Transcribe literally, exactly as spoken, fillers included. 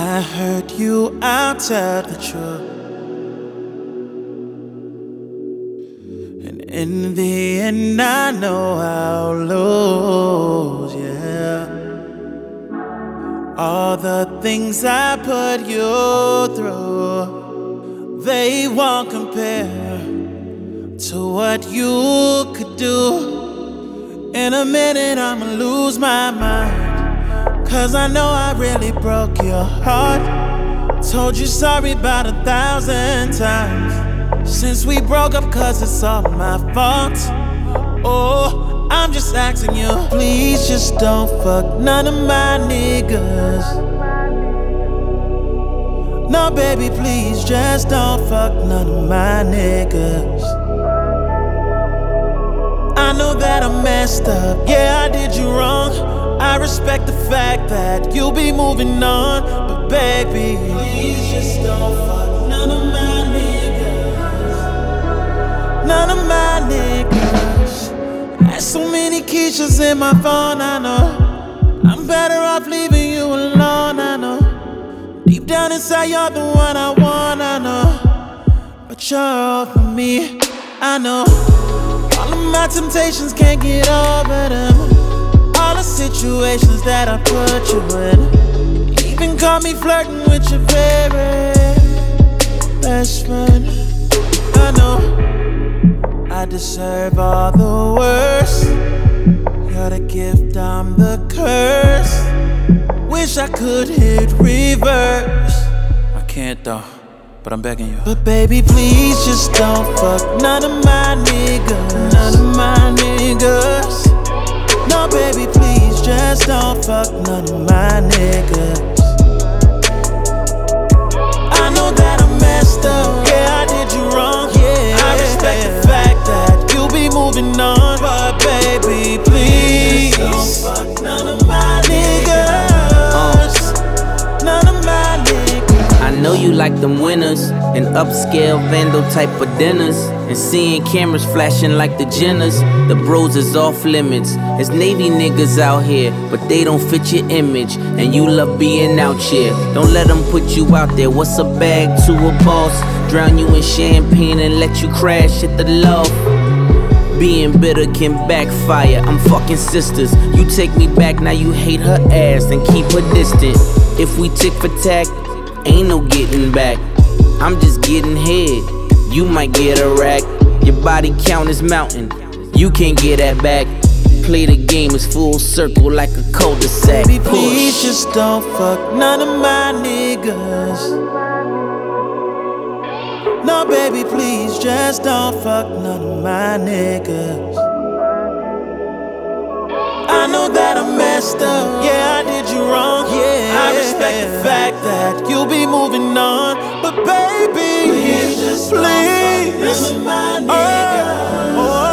I heard you out, tell the truth. And in the end, I know I'll lose, yeah. All the things I put you through, they won't compare to what you could do. In a minute, I'ma lose my mind, 'cause I know I really broke your heart. Told you sorry about a thousand times since we broke up, 'cause it's all my fault. Oh, I'm just asking you, please just don't fuck none of my niggas. No, baby, please just don't fuck none of my niggas. I know that I messed up, yeah, I did you wrong. I respect the fact that you'll be moving on, but baby, please just don't fuck none of my niggas. None of my niggas. There's so many Keishas in my phone, I know. I'm better off leaving you alone, I know. Deep down inside, you're the one I want, I know. But you're all for me, I know. All of my temptations, can't get over them. All the situations that I put you in, even caught me flirting with your very best friend. I know I deserve all the worst. You're the gift, I'm the curse. Wish I could hit reverse. I can't though, but I'm begging you. But baby, please just don't fuck none of my niggas. None of my niggas. No, baby, please just don't fuck none of my niggas. I know that I messed up, yeah, I did you wrong, yeah. I respect the fact that you'll be moving on, but baby, please don't fuck none of my niggas. None of my niggas. I know you like them winners and upscale vandal type of dinners, and seeing cameras flashing like the Jenners. The bros is off limits. There's Navy niggas out here, but they don't fit your image, and you love being out here. Don't let them put you out there. What's a bag to a boss? Drown you in champagne and let you crash at the loft. Being bitter can backfire. I'm fucking sisters. You take me back, now you hate her ass and keep her distant. If we tick for tack, ain't no getting back. I'm just getting head, you might get a rack. Your body count is mountain, you can't get that back. Play the game, it's full circle like a cul-de-sac. Baby, please just don't fuck none of my niggas. No, baby, please just don't fuck none of my niggas. I know that I messed up, yeah, I did you wrong, yeah. I respect the fact that you'll be moving on, but baby, please just please, don't fuck none of my niggas. Oh, oh.